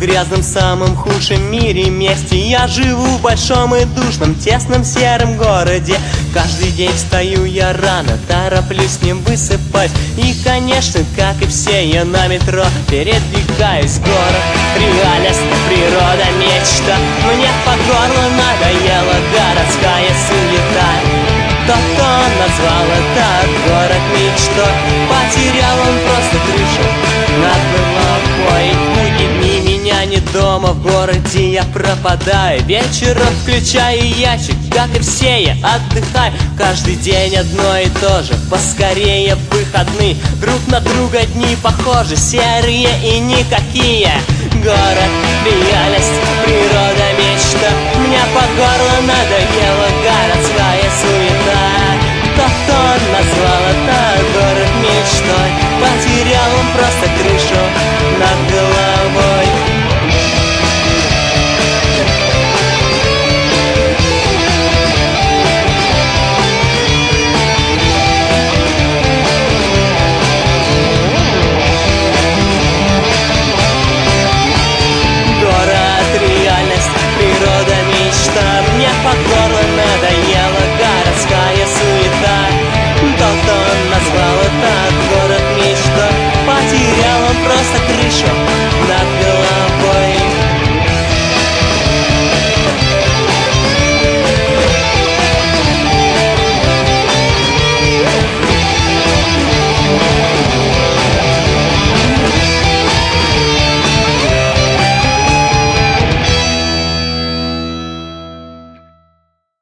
грязном, самом худшем мире месте. Я живу в большом и душном, тесном сером городе. Каждый день встаю я рано, тороплюсь не высыпать. И, конечно, как и все, я на метро передвигаюсь. Город, реальность, природа, мечта. Мне по горло надоела городская суета. Кто-то назвал это город мечтой. Потерял он просто крышу над головой. Многие дни меня не дома, в городе я пропадаю. Вечером включаю ящик, как и все я отдыхаю. Каждый день одно и то же, поскорее выходные. Друг на друга дни похожи, серые и никакие. Город, реальность, природа,